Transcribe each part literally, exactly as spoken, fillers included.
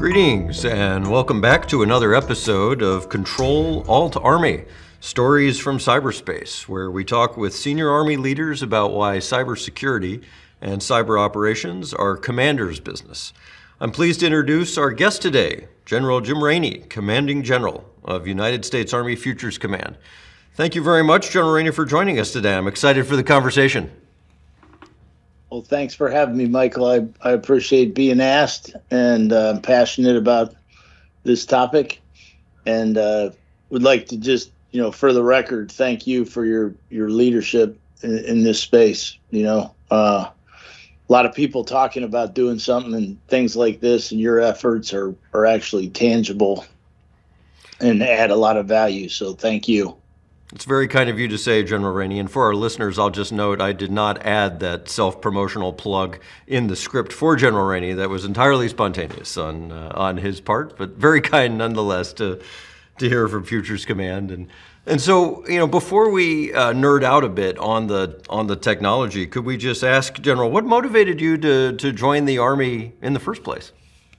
Greetings and welcome back to another episode of Control Alt Army, Stories from Cyberspace, where we talk with senior Army leaders about why cybersecurity and cyber operations are commander's business. I'm pleased to introduce our guest today, General Jim Rainey, Commanding General of United States Army Futures Command. Thank you very much, General Rainey, for joining us today. I'm excited for the conversation. Well, thanks for having me, Michael. I, I appreciate being asked, and uh, I'm passionate about this topic, and uh, would like to just, you know, for the record, thank you for your, your leadership in, in this space. You know, uh, a lot of people talking about doing something and things like this, and your efforts are, are actually tangible and add a lot of value. So thank you. It's very kind of you to say, General Rainey. And for our listeners, I'll just note I did not add that self-promotional plug in the script for General Rainey. That was entirely spontaneous on uh, on his part, but very kind nonetheless to to hear from Futures Command. And and so, you know, before we uh, nerd out a bit on the on the technology, could we just ask, General, what motivated you to to join the Army in the first place?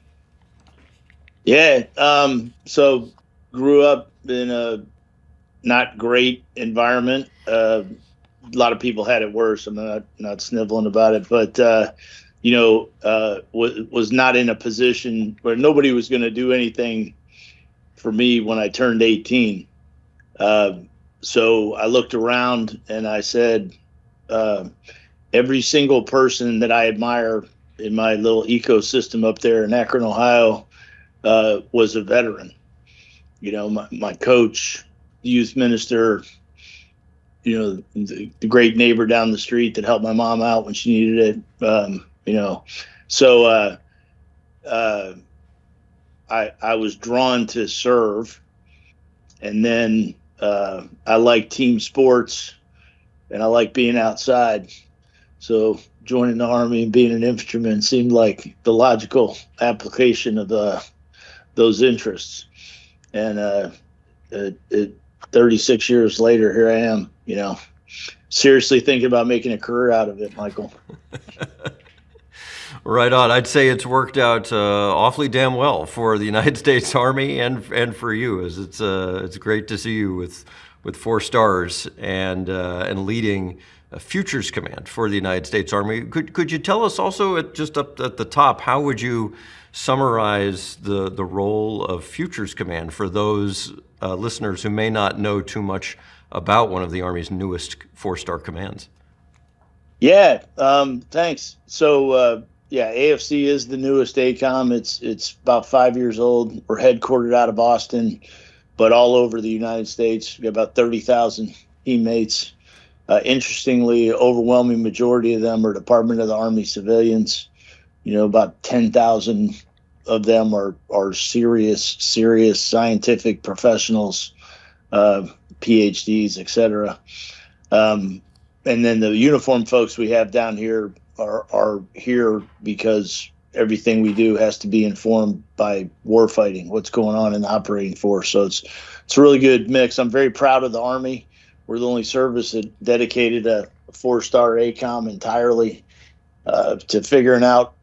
Yeah, um, so grew up in a not great environment. Uh, a lot of people had it worse. I'm not not sniveling about it, but uh, you know, uh, was was not in a position where nobody was going to do anything for me when I turned eighteen. Uh, so I looked around and I said, uh, every single person that I admire in my little ecosystem up there in Akron, Ohio, uh, was a veteran. You know, my, my coach, youth minister, you know, the, the great neighbor down the street that helped my mom out when she needed it. Um, you know, so uh, uh, I I was drawn to serve, and then uh, I like team sports, and I like being outside. So joining the Army and being an infantryman seemed like the logical application of uh, those interests, and uh, it, it thirty-six years later, here I am, you know, seriously thinking about making a career out of it, Michael. Right on. I'd say it's worked out uh, awfully damn well for the United States Army and and for you, as it's uh, it's great to see you with with four stars and uh, and leading a Futures Command for the United States Army. Could could you tell us also, at just up at the top, how would you summarize the the role of Futures Command for those uh, listeners who may not know too much about one of the Army's newest four-star commands? Yeah, um, thanks. So, uh, yeah, A F C is the newest A COM. It's it's about five years old. We're headquartered out of Austin, but all over the United States. We got about thirty thousand teammates. Uh, interestingly, overwhelming majority of them are Department of the Army civilians. You know, about ten thousand of them are, are serious, serious scientific professionals, uh, P H Ds, et cetera. Um, and then the uniform folks we have down here are, are here because everything we do has to be informed by warfighting, what's going on in the operating force. So it's, it's a really good mix. I'm very proud of the Army. We're the only service that dedicated a four-star A COM entirely uh, to figuring out.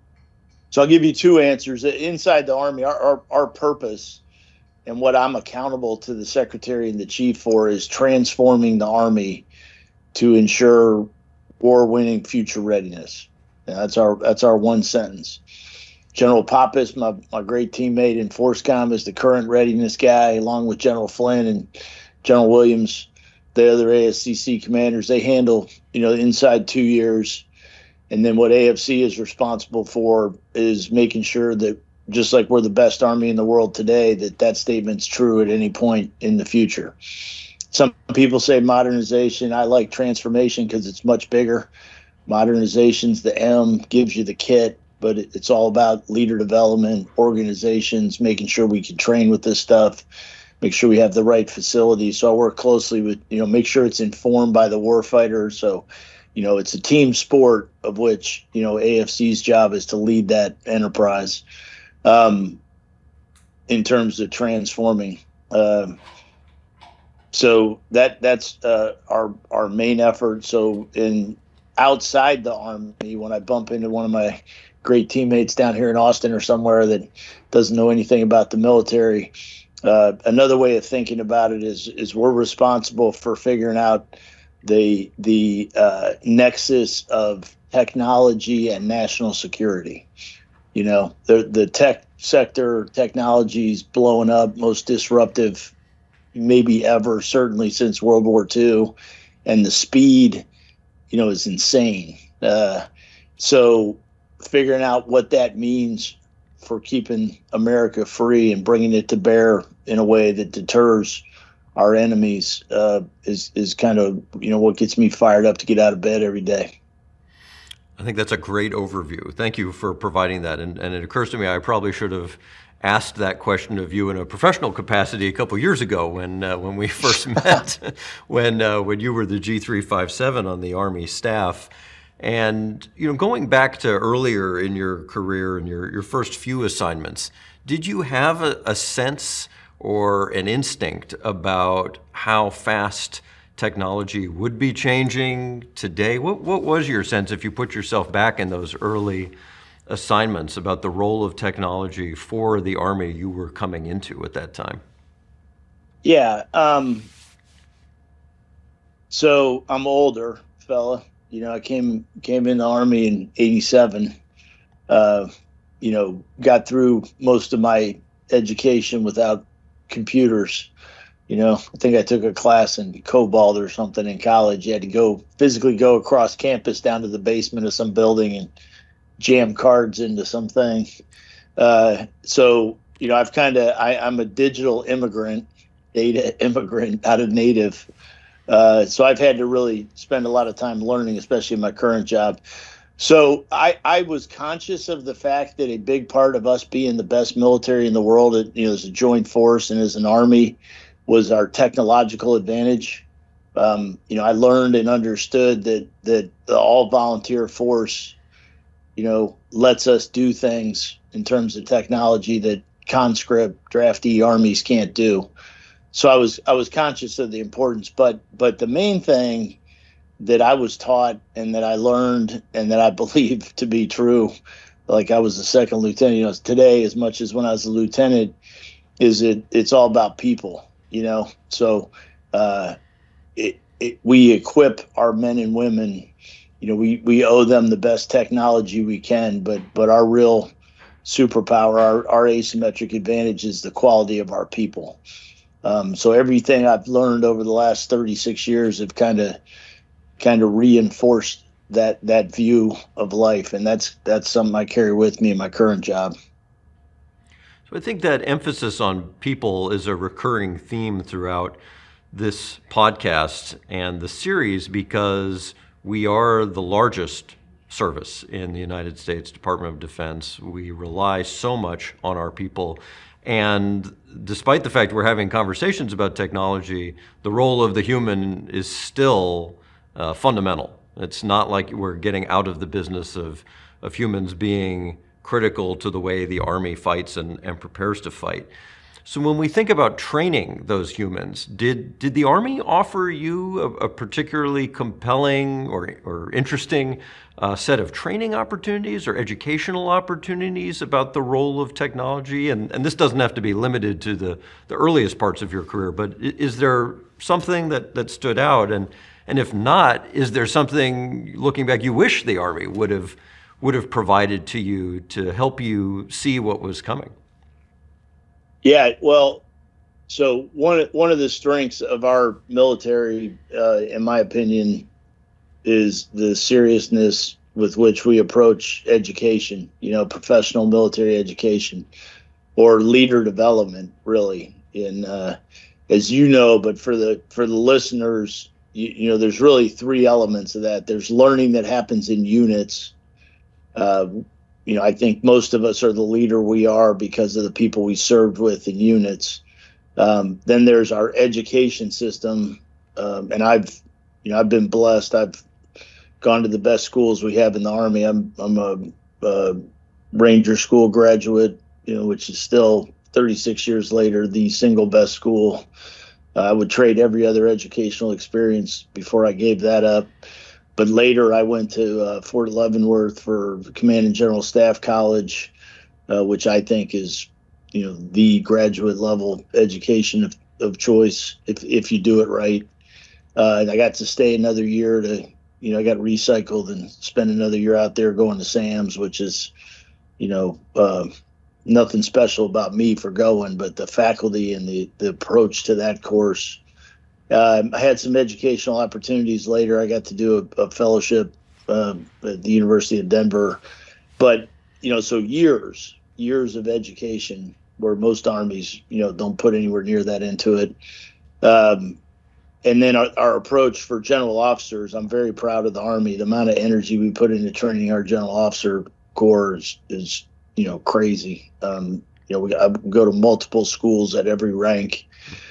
So I'll give you two answers. Inside the Army, our, our, our purpose and what I'm accountable to the Secretary and the Chief for is transforming the Army to ensure war-winning future readiness. And that's our that's our one sentence. General Pappas, my, my great teammate in FORSCOM, is the current readiness guy, along with General Flynn and General Williams, the other A S C C commanders. They handle, you know, inside two years. And then what A F C is responsible for is making sure that, just like we're the best Army in the world today, that that statement's true at any point in the future. Some people say modernization. I like transformation because it's much bigger. Modernization's the M, gives you the kit, but it, it's all about leader development, organizations, making sure we can train with this stuff, make sure we have the right facilities. So I work closely with, you know, make sure it's informed by the warfighter. So, you know, it's a team sport of which, you know, A F C's job is to lead that enterprise um, in terms of transforming. Uh, so that that's uh, our our main effort. So in outside the Army, when I bump into one of my great teammates down here in Austin or somewhere that doesn't know anything about the military, uh, another way of thinking about it is is we're responsible for figuring out the the uh, nexus of technology and national security. You know, the the tech sector, technology is blowing up, most disruptive maybe ever, certainly since World War Two, and the speed, you know, is insane. Uh, so figuring out what that means for keeping America free and bringing it to bear in a way that deters our enemies uh, is is kind of, you know, what gets me fired up to get out of bed every day. I think that's a great overview. Thank you for providing that. And, and it occurs to me I probably should have asked that question of you in a professional capacity a couple years ago when uh, when we first met, when uh, when you were the G three fifty-seven on the Army staff. And you know, going back to earlier in your career and your, your first few assignments, did you have a, a sense or an instinct about how fast technology would be changing today? What what was your sense, if you put yourself back in those early assignments, about the role of technology for the Army you were coming into at that time? Yeah. Um, so I'm older, fella. You know, I came came in the Army in eighty-seven. Uh, you know, got through most of my education without computers. You know, I think I took a class in COBOL or something in college. You had to go physically go across campus down to the basement of some building and jam cards into something. Uh, so, you know, I've kind of, I'm a digital immigrant, data immigrant, not a native. Uh, so I've had to really spend a lot of time learning, especially in my current job. So I, I was conscious of the fact that a big part of us being the best military in the world, you know, as a joint force and as an Army, was our technological advantage. Um, you know, I learned and understood that that the all-volunteer force, you know, lets us do things in terms of technology that conscript, draftee armies can't do. So I was I was conscious of the importance, but but the main thing that I was taught and that I learned and that I believe to be true, like I was a second lieutenant, you know, today as much as when I was a lieutenant, is it it's all about people. You know, so uh, it, it, we equip our men and women. You know, we, we owe them the best technology we can, but but our real superpower, our, our asymmetric advantage is the quality of our people. Um, so everything I've learned over the last thirty-six years have kind of kind of reinforced that that view of life, and that's that's something I carry with me in my current job. So I think that emphasis on people is a recurring theme throughout this podcast and the series, because we are the largest service in the United States Department of Defense. We rely so much on our people. And despite the fact we're having conversations about technology, the role of the human is still uh, fundamental. It's not like we're getting out of the business of, of humans being critical to the way the Army fights and, and prepares to fight. So when we think about training those humans, did did the Army offer you a, a particularly compelling or, or interesting uh, set of training opportunities or educational opportunities about the role of technology? And, and this doesn't have to be limited to the, the earliest parts of your career, but is there something that, that stood out? And, and if not, is there something, looking back, you wish the Army would have would have provided to you to help you see what was coming? Yeah, well, so one one of the strengths of our military, uh, in my opinion, is the seriousness with which we approach education, you know, professional military education or leader development, really. And uh, as you know, but for the for the listeners, you, you know, there's really three elements of that. There's learning that happens in units. Uh, you know, I think most of us are the leader we are because of the people we served with in units. Um, then there's our education system, um, and I've, you know, I've been blessed. I've gone to the best schools we have in the Army. I'm I'm a, a Ranger School graduate, you know, which is still thirty-six years later the single best school. Uh, I would trade every other educational experience before I gave that up. but later I went to uh, Fort Leavenworth for Command and General Staff College, uh, which I think is, you know, the graduate level education of, of choice if if you do it right. Uh, and I got to stay another year to, you know, I got recycled and spend another year out there going to SAMS, which is, you know, uh, nothing special about me for going, but the faculty and the, the approach to that course. Uh, I had some educational opportunities later. I got to do a, a fellowship uh, at the University of Denver. But, you know, so years, years of education where most armies, you know, don't put anywhere near that into it. Um, and then our, our approach for general officers, I'm very proud of the Army. The amount of energy we put into training our general officer corps is, is you know, crazy. Um, you know, we I go to multiple schools at every rank.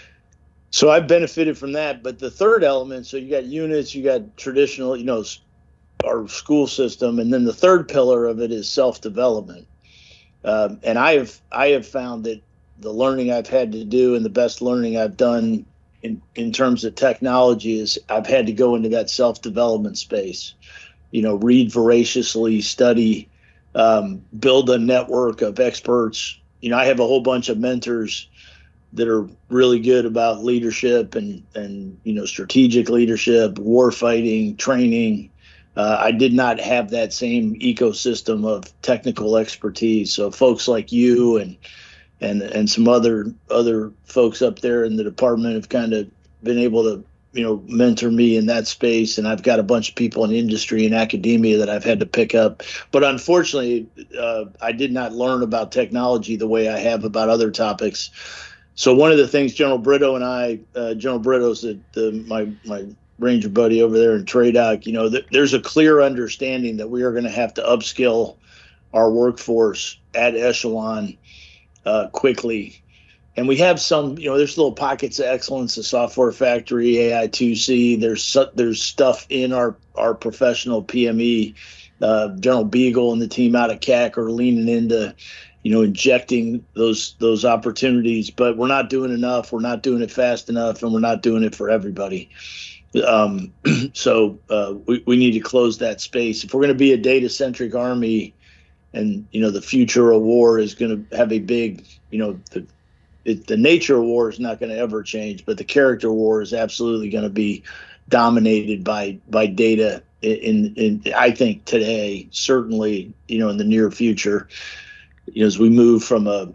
So I've benefited from that. But the third element, so you got units, you got traditional, you know, our school system. And then the third pillar of it is self-development. Um, and I have I have found that the learning I've had to do and the best learning I've done in, in terms of technology is I've had to go into that self-development space, you know, read voraciously, study, um, build a network of experts. You know, I have a whole bunch of mentors that are really good about leadership and, and you know, strategic leadership, war fighting, training. Uh, I did not have that same ecosystem of technical expertise. So folks like you and and and some other other folks up there in the department have kind of been able to, you know, mentor me in that space. And I've got a bunch of people in industry and academia that I've had to pick up. But unfortunately, uh, I did not learn about technology the way I have about other topics. So one of the things General Brito and I, uh, General Brito's the, the, my my Ranger buddy over there in TRADOC, you know, th- there's a clear understanding that we are going to have to upskill our workforce at echelon uh, quickly. And we have some, you know, there's little pockets of excellence, the Software Factory, A I two C. There's su- there's stuff in our, our professional P M E. Uh, General Beagle and the team out of C A C are leaning into, you know, injecting those those opportunities. But we're not doing enough. We're not doing it fast enough, and we're not doing it for everybody. Um, so uh, we, we need to close that space. If we're going to be a data-centric Army and, you know, the future of war is going to have a big, you know, the, it, the nature of war is not going to ever change, but the character of war is absolutely going to be dominated by by data in, in, in, I think today, certainly, you know, in the near future, you know, as we move from a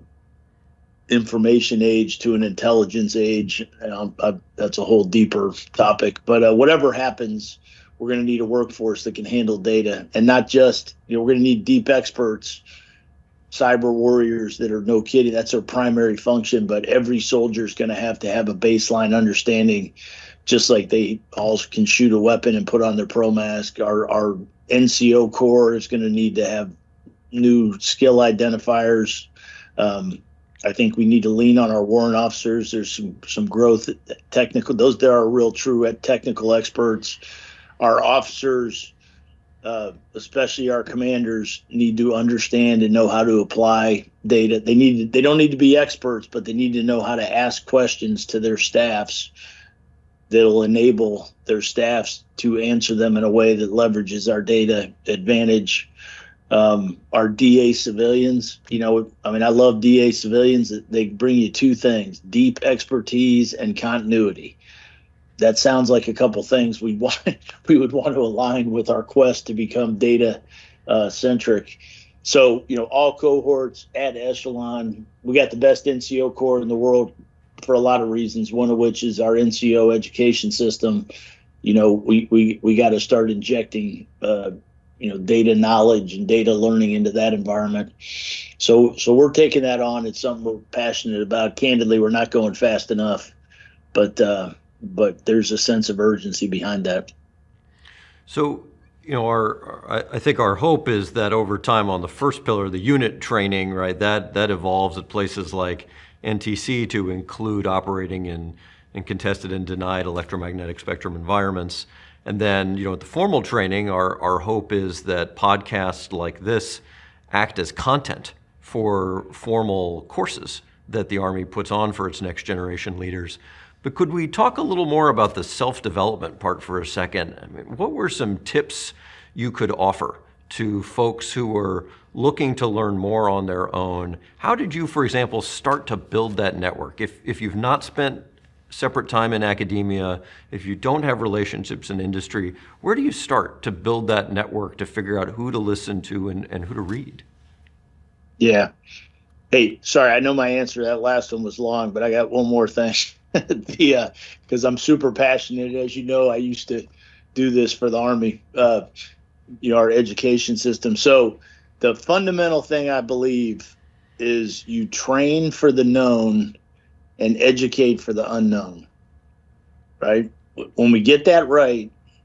information age to an intelligence age. Um, I, that's a whole deeper topic, but uh, whatever happens, we're going to need a workforce that can handle data, and not just, you know, we're going to need deep experts, cyber warriors that are no kidding. That's their primary function, but every soldier is going to have to have a baseline understanding, just like they all can shoot a weapon and put on their pro mask. Our, our N C O Corps is going to need to have new skill identifiers. Um, I think we need to lean on our warrant officers. There's some some growth technical. Those there are real true technical experts. Our officers, uh, especially our commanders, need to understand and know how to apply data. They need to, they don't need to be experts, but they need to know how to ask questions to their staffs that'll enable their staffs to answer them in a way that leverages our data advantage. Um, our D A civilians, you know, I mean, I love D A civilians. They bring you two things: deep expertise and continuity. That sounds like a couple things we want, we would want to align with our quest to become data uh, centric. So, you know, all cohorts at echelon. We got the best N C O Corps in the world for a lot of reasons. One of which is our N C O education system. You know, we we we got to start injecting. Uh, you know, data knowledge and data learning into that environment. So, so we're taking that on. It's something we're passionate about. Candidly, we're not going fast enough, but, uh, but there's a sense of urgency behind that. So, you know, our, I think our hope is that over time on the first pillar, the unit training, right, that, that evolves at places like N T C to include operating in, in contested and denied electromagnetic spectrum environments. And then, you know, at the formal training, our, our hope is that podcasts like this act as content for formal courses that the Army puts on for its next generation leaders. But could we talk a little more about the self-development part for a second? I mean, what were some tips you could offer to folks who are looking to learn more on their own? How did you, for example, start to build that network? If, if you've not spent separate time in academia, if you don't have relationships in industry, where do you start to build that network to figure out who to listen to and, and who to read? Yeah. Hey, sorry, I know my answer to that last one was long, but I got one more thing. the uh, because I'm super passionate, as you know. I used to do this for the Army, uh, you know, our education system. So the fundamental thing I believe is you train for the known and educate for the unknown. Right? When we get that right,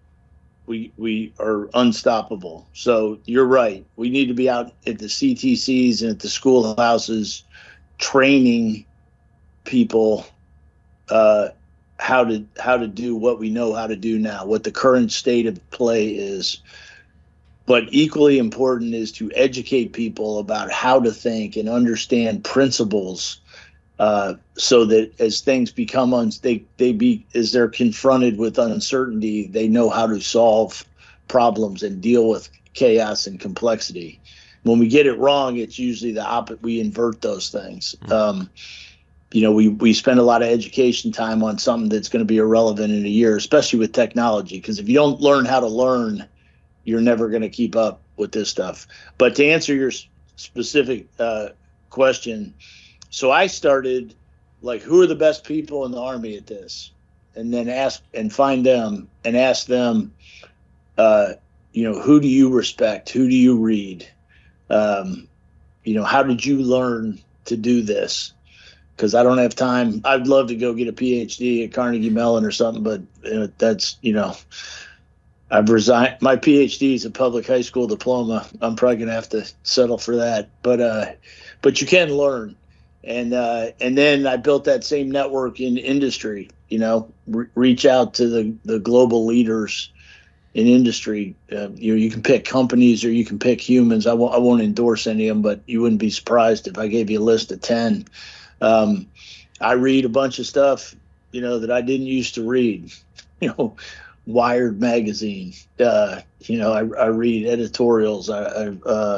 we we are unstoppable. So you're right. We need to be out at the C T Cs and at the schoolhouses training people uh, how to how to do what we know how to do now, what the current state of play is. But equally important is to educate people about how to think and understand principles, uh, so that as things become un- they they be as they're confronted with uncertainty, they know how to solve problems and deal with chaos and complexity. When we get it wrong, it's usually the opposite. We invert those things. Um, you know, we we spend a lot of education time on something that's going to be irrelevant in a year, especially with technology. Because if you don't learn how to learn, you're never going to keep up with this stuff. But to answer your specific uh, question, so I started like, who are the best people in the Army at this? And then ask and find them and ask them, uh, you know, who do you respect? Who do you read? Um, you know, how did you learn to do this? Because I don't have time. I'd love to go get a P H D at Carnegie Mellon or something, but uh, that's, you know, I've resigned. My P H D is a public high school diploma. I'm probably going to have to settle for that. But uh, but you can learn. And uh, and then I built that same network in industry, you know, re- reach out to the, the global leaders in industry. Uh, you know, you can pick companies or you can pick humans. I won't, I won't endorse any of them, but you wouldn't be surprised if I gave you a list of ten. Um, I read a bunch of stuff, you know, that I didn't used to read, you know, Wired magazine, uh, you know, I, I read editorials. I, I uh,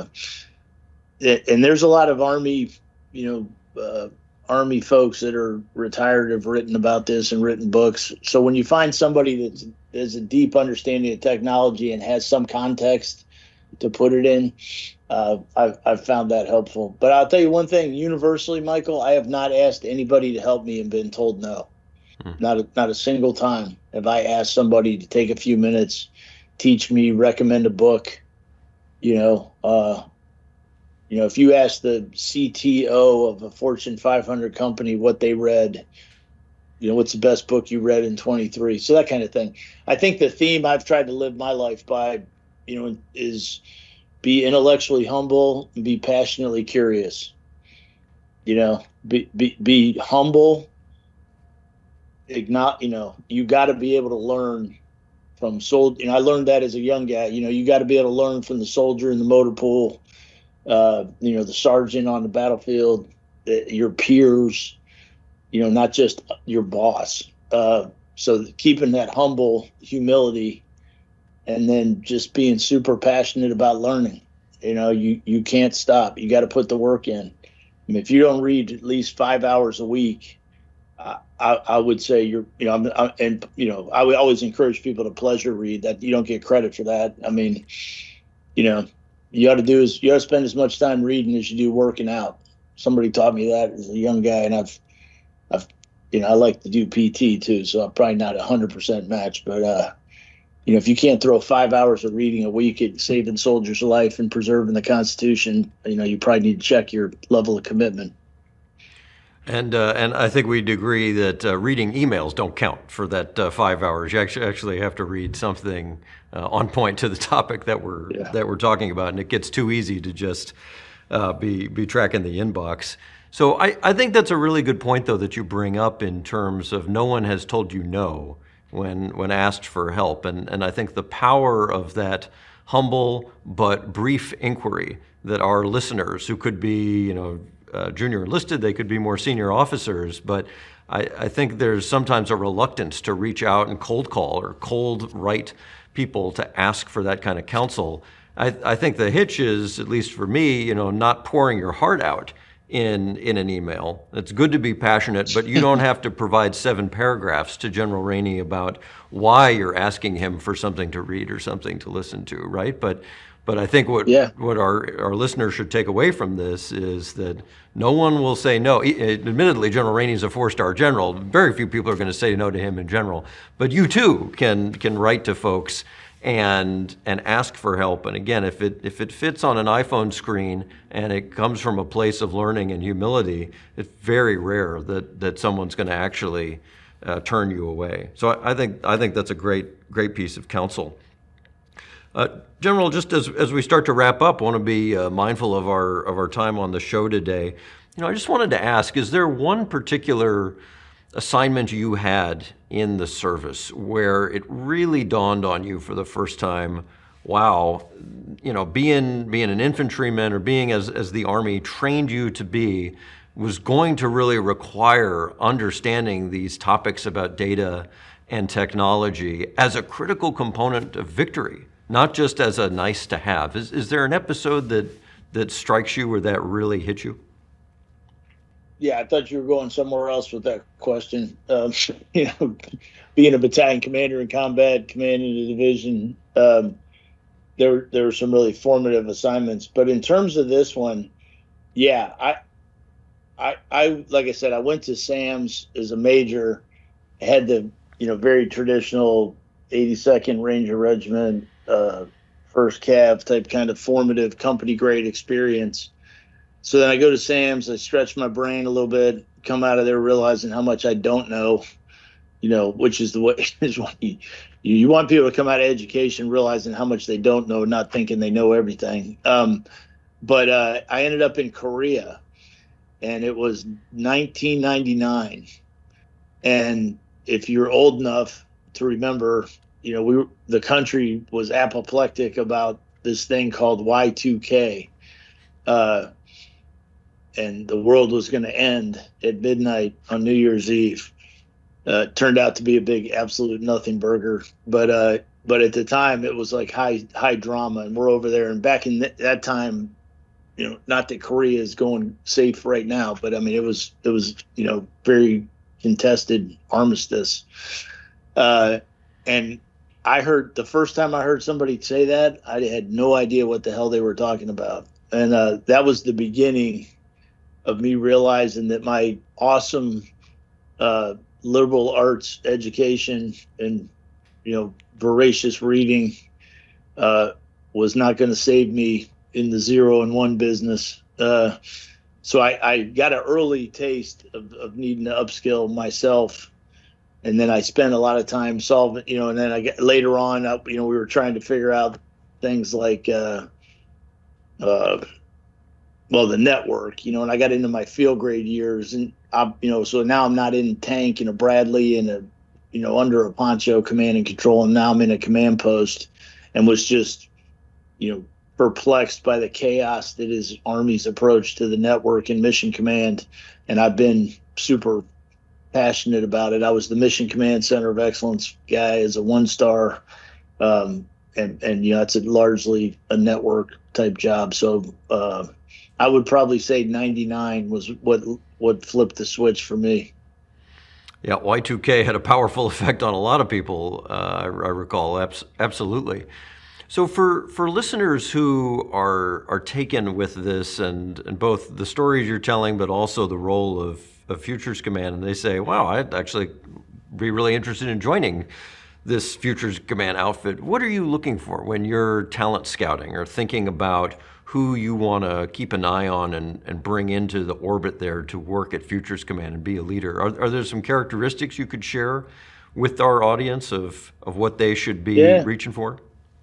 and there's a lot of Army, you know, uh, Army folks that are retired have written about this and written books. So when you find somebody that's has a deep understanding of technology and has some context to put it in, uh, I've, I've found that helpful. But I'll tell you one thing, universally, Michael, I have not asked anybody to help me and been told no. Hmm. Not a, not a single time have I asked somebody to take a few minutes, teach me, recommend a book. You know, uh, you know, if you ask the C T O of a Fortune five hundred company what they read, you know, what's the best book you read in twenty-three? So that kind of thing. I think the theme I've tried to live my life by, you know, is be intellectually humble and be passionately curious. You know, be be, be humble. Ignore, you know, you got to be able to learn from soldier. You know, I learned that as a young guy. You know, you got to be able to learn from the soldier in the motor pool. Uh, you know, the sergeant on the battlefield, your peers. You know, not just your boss. Uh, so keeping that humble humility, and then just being super passionate about learning. You know, you, you can't stop. You got to put the work in. I mean, if you don't read at least five hours a week, I, I, I would say you're, you know, I'm, I, and, you know, I would always encourage people to pleasure read. That you don't get credit for that. I mean, you know, you ought to do is you ought to spend as much time reading as you do working out. Somebody taught me that as a young guy, and I've, I've, you know, I like to do P T too, so I'm probably not a hundred percent match, but, uh, you know, if you can't throw five hours of reading a week at saving soldiers' life and preserving the Constitution, you know, you probably need to check your level of commitment. And uh, and I think we'd agree that uh, reading emails don't count for that uh, five hours. You actually actually have to read something uh, on point to the topic that we're yeah. that we're talking about, and it gets too easy to just uh, be be tracking the inbox. So I, I think that's a really good point, though, that you bring up in terms of no one has told you no when when asked for help, and and I think the power of that humble but brief inquiry that our listeners, who could be, you know, Uh, junior enlisted, they could be more senior officers, but I, I think there's sometimes a reluctance to reach out and cold call or cold write people to ask for that kind of counsel. I, I think the hitch is, at least for me, you know, not pouring your heart out in in an email. It's good to be passionate, but you don't have to provide seven paragraphs to General Rainey about why you're asking him for something to read or something to listen to, right? But but I think what Yeah. what our our listeners should take away from this is that no one will say no. E- Admittedly, General Rainey is a four-star general. Very few people are going to say no to him in general. But you too can can write to folks and and ask for help. And again, if it if it fits on an iPhone screen and it comes from a place of learning and humility, it's very rare that that someone's going to actually uh, turn you away. So I, I think I think that's a great great piece of counsel. Uh, General, just as as we start to wrap up, I want to be uh, mindful of our of our time on the show today. You know, I just wanted to ask: is there one particular assignment you had in the service where it really dawned on you for the first time, wow, you know, being being an infantryman or being as, as the Army trained you to be was going to really require understanding these topics about data and technology as a critical component of victory, not just as a nice to have? Is, is there an episode that, that strikes you where that really hit you? Yeah, I thought you were going somewhere else with that question. Um, you know, being a battalion commander in combat, commanding the division, um, there there were some really formative assignments. But in terms of this one, yeah, I, I, I like I said, I went to SAMS as a major, had the you know very traditional eighty-second Ranger Regiment, uh, first Cav type kind of formative company grade experience. So then I go to SAMS, I stretch my brain a little bit, come out of there realizing how much I don't know, you know, which is the way is what you, you want people to come out of education realizing how much they don't know, not thinking they know everything. Um, but uh, I ended up in Korea, and it was nineteen ninety-nine. And if you're old enough to remember, you know, we were, the country was apoplectic about this thing called Y two K. Uh, and the world was going to end at midnight on New Year's Eve. Uh, turned out to be a big absolute nothing burger, but uh, but at the time it was like high high drama, and we're over there. And back in th- that time, you know, not that Korea is going safe right now, but I mean it was it was you know very contested armistice. Uh, and I heard the first time I heard somebody say that, I had no idea what the hell they were talking about, and uh, that was the beginning of me realizing that my awesome uh, liberal arts education and, you know, voracious reading uh, was not going to save me in the zero and one business. Uh, so I, I got an early taste of, of needing to upskill myself. And then I spent a lot of time solving, you know, and then I get later on, you know, we were trying to figure out things like, uh, uh, well, the network, you know, and I got into my field grade years, and I, you know, so now I'm not in tank and a Bradley and a, you know, under a poncho command and control, and now I'm in a command post, and was just, you know, perplexed by the chaos that is Army's approach to the network and mission command, and I've been super passionate about it. I was the Mission Command Center of Excellence guy as a one star, um, and and you know, it's a largely a network type job, so. Uh, I would probably say ninety-nine was what what flipped the switch for me. Yeah, Y two K had a powerful effect on a lot of people, uh, I, I recall, abs- absolutely. So for, for listeners who are are taken with this and, and both the stories you're telling, but also the role of, of Futures Command, and they say, wow, I'd actually be really interested in joining this Futures Command outfit, what are you looking for when you're talent scouting or thinking about who you want to keep an eye on and, and bring into the orbit there to work at Futures Command and be a leader? Are, are there some characteristics you could share with our audience of, of what they should be yeah. reaching for?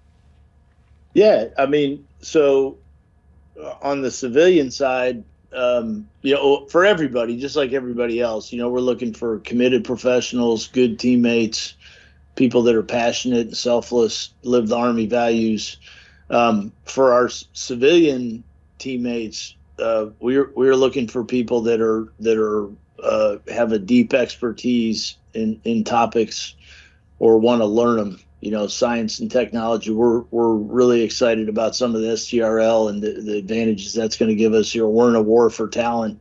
Yeah, I mean, so on the civilian side, um, you know, for everybody, just like everybody else, you know, we're looking for committed professionals, good teammates, people that are passionate and selfless, live the Army values. Um, for our c- civilian teammates, uh, we're we're looking for people that are that are uh, have a deep expertise in, in topics or want to learn them. You know, science and technology. We're we're really excited about some of the S T R L and the, the advantages that's going to give us. You know, we're in a war for talent,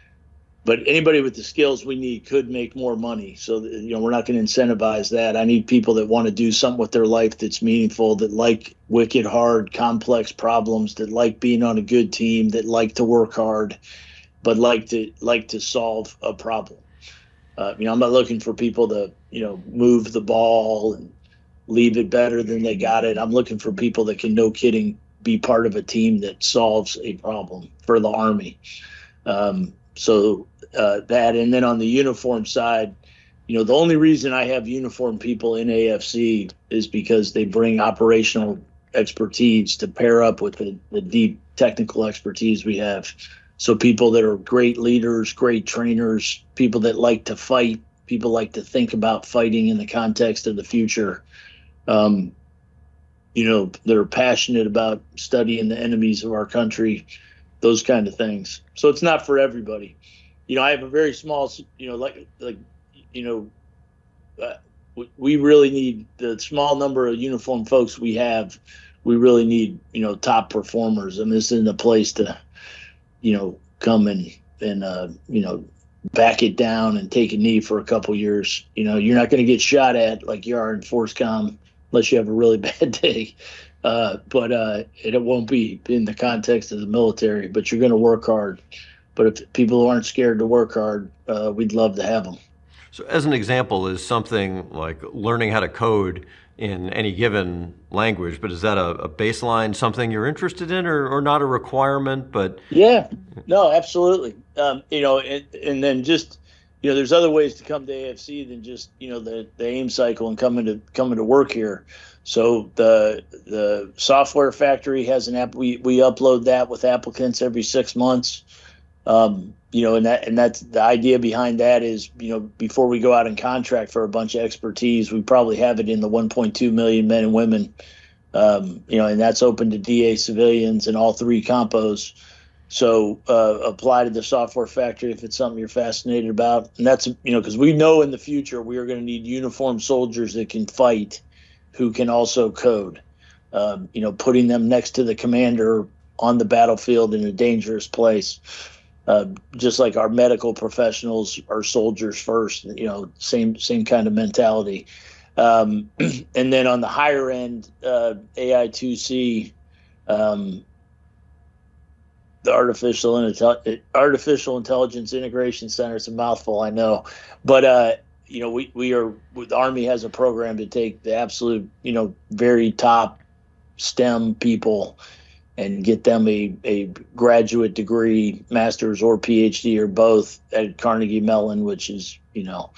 but anybody with the skills we need could make more money. So, you know, we're not going to incentivize that. I need people that want to do something with their life that's meaningful, that like wicked hard, complex problems, that like being on a good team, that like to work hard, but like to like to solve a problem. Uh, you know, I'm not looking for people to, you know, move the ball and leave it better than they got it. I'm looking for people that can, no kidding, be part of a team that solves a problem for the Army. Um, so uh, that, and then on the uniform side, you know, the only reason I have uniform people in A F C is because they bring operational expertise to pair up with the, the deep technical expertise we have. So people that are great leaders, great trainers, people that like to fight, people like to think about fighting in the context of the future. Um, you know, they're passionate about studying the enemies of our country, those kind of things. So it's not for everybody. You know, I have a very small, you know, like, like, you know, uh, we, we really need the small number of uniform folks we have. We really need, you know, top performers. And this isn't a place to, you know, come and, and, uh, you know, back it down and take a knee for a couple years. You know, you're not going to get shot at like you are in FORSCOM unless you have a really bad day. Uh, but uh, it, it won't be in the context of the military, but you're going to work hard. But if people aren't scared to work hard, uh, we'd love to have them. So as an example, is something like learning how to code in any given language, but is that a, a baseline, something you're interested in, or, or not a requirement? But yeah, no, absolutely. Um, you know, and, and then just, you know, there's other ways to come to A F C than just, you know, the, the AIM cycle and coming to coming to work here. So the the software factory has an app. We we upload that with applicants every six months. Um, you know, and that and that's the idea behind that is, you know, before we go out and contract for a bunch of expertise, we probably have it in the one point two million men and women. Um, you know, and that's open to D A civilians and all three compos. So uh, apply to the software factory if it's something you're fascinated about. And that's, you know, because we know in the future we are going to need uniformed soldiers that can fight, who can also code. Um, you know, putting them next to the commander on the battlefield in a dangerous place. Uh, just like our medical professionals are soldiers first, you know, same same kind of mentality. Um, and then on the higher end, uh, A I two C, um, the artificial intel- artificial intelligence integration center. It's a mouthful, I know, but uh, you know, we we are the Army has a program to take the absolute, you know, very top STEM people and get them a, a graduate degree, master's or PhD or both at Carnegie Mellon, which is, you know,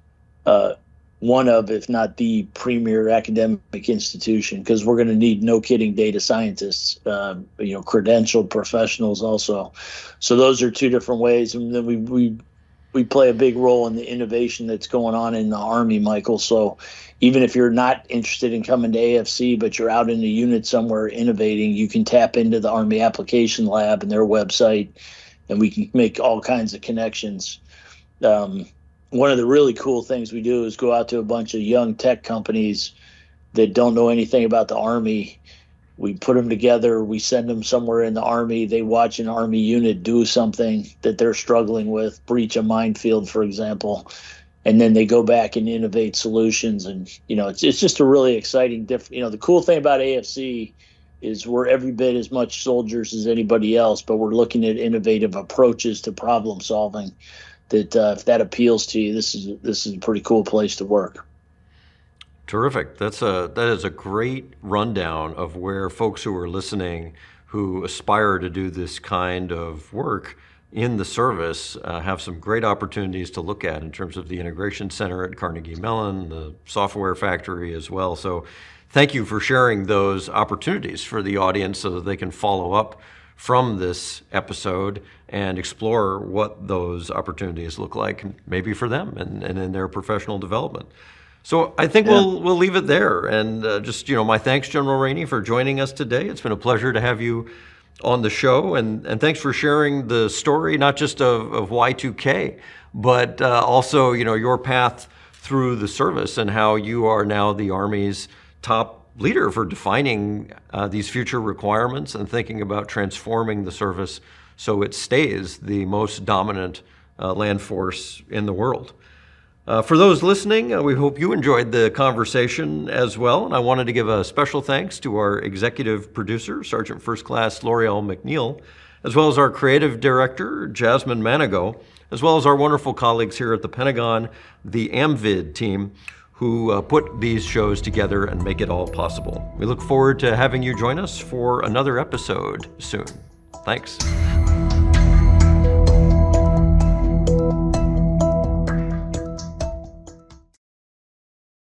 uh, one of, if not the premier academic institution, because we're going to need, no kidding, data scientists, uh, you know, credentialed professionals also. So those are two different ways. And then we, we, we play a big role in the innovation that's going on in the Army, Michael. So even if you're not interested in coming to A F C, but you're out in a unit somewhere innovating, you can tap into the Army Application Lab and their website, and we can make all kinds of connections. Um, one of the really cool things we do is go out to a bunch of young tech companies that don't know anything about the Army. We put them together. We send them somewhere in the Army. They watch an Army unit do something that they're struggling with, breach a minefield, for example, and then they go back and innovate solutions. And, you know, it's it's just a really exciting, diff- you know, the cool thing about A F C is we're every bit as much soldiers as anybody else, but we're looking at innovative approaches to problem solving that uh, if that appeals to you, this is this is a pretty cool place to work. Terrific. That's a that is a great rundown of where folks who are listening who aspire to do this kind of work in the service uh, have some great opportunities to look at in terms of the Integration Center at Carnegie Mellon, the software factory as well. So thank you for sharing those opportunities for the audience so that they can follow up from this episode and explore what those opportunities look like, maybe for them and, and in their professional development. So I think yeah. we'll we'll leave it there. And uh, just, you know, my thanks, General Rainey, for joining us today. It's been a pleasure to have you on the show, and, and thanks for sharing the story, not just of, of Y two K, but uh, also, you know, your path through the service and how you are now the Army's top leader for defining uh, these future requirements and thinking about transforming the service so it stays the most dominant uh, land force in the world. Uh, for those listening, uh, we hope you enjoyed the conversation as well, and I wanted to give a special thanks to our executive producer, Sergeant First Class L'Oreal McNeil, as well as our creative director, Jasmine Manigo, as well as our wonderful colleagues here at the Pentagon, the AMVID team, who uh, put these shows together and make it all possible. We look forward to having you join us for another episode soon. Thanks.